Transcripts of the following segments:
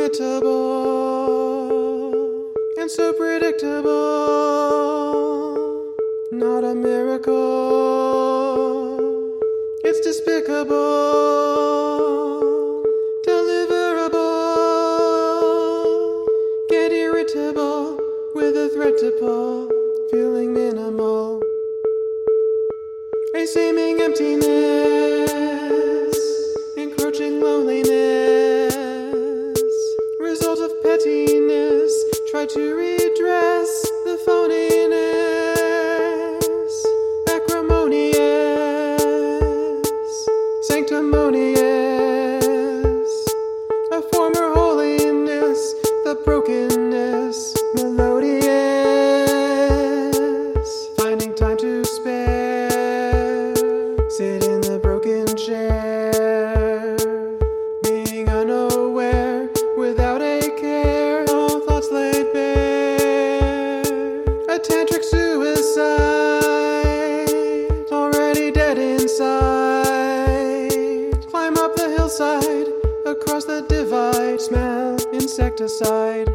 inimitable and so predictable. Not a miracle, it's despicable. Deliverable, get irritable with a threat to pull, feeling minimal. A seeming emptiness, encroaching loneliness, result of pettiness, try to redress the phoniness. Acrimonious, sanctimonious, a former holiness, the brokenness, melodious, finding time to spare, sit in the broken chair, being unaware, without a care, all thoughts laid bare. A tantric suicide, already dead inside. Climb up the hillside, across the divide, smell insecticide.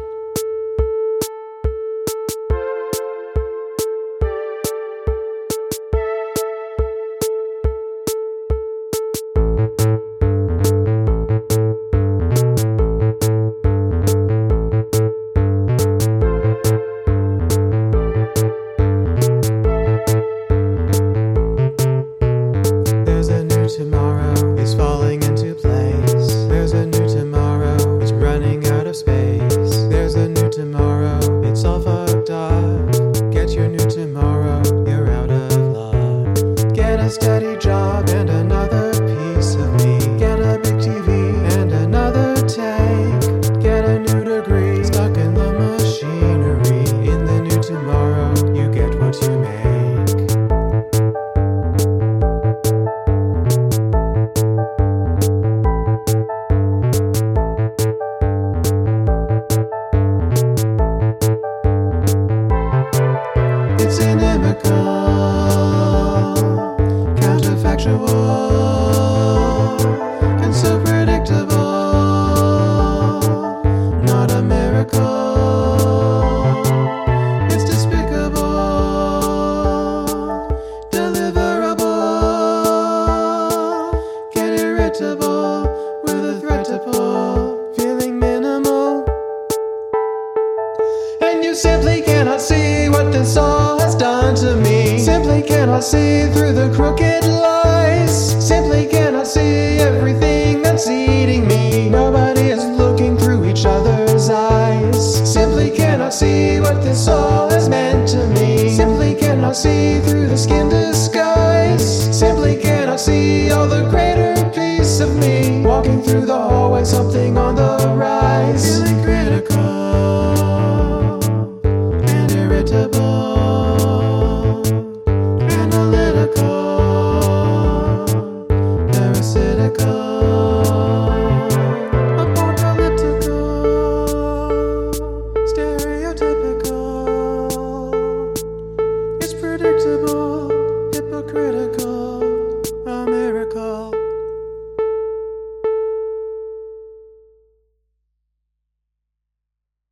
Tomorrow is falling into place. There's a new tomorrow, it's running out of space. There's a new tomorrow, it's all fucked up. Get your new tomorrow, you're out of luck. Get a steady job and another piece of me. Get a big TV and another tank. Get a new degree, stuck in the machinery. In the new tomorrow, you get what you make. It's inimical, counterfactual, and so predictable. Not a miracle, it's despicable. Deliverable, get irritable with a threat to pull, feeling minimal. And you simply cannot see what this all has done to me. Simply cannot see through the crooked lies. Simply cannot see everything that's eating me. Nobody is looking through each other's eyes. Simply cannot see what this all has meant to me. Simply cannot see through the skin disguise. Simply cannot see all the greater piece of me. Walking through the hallway, something on the rise.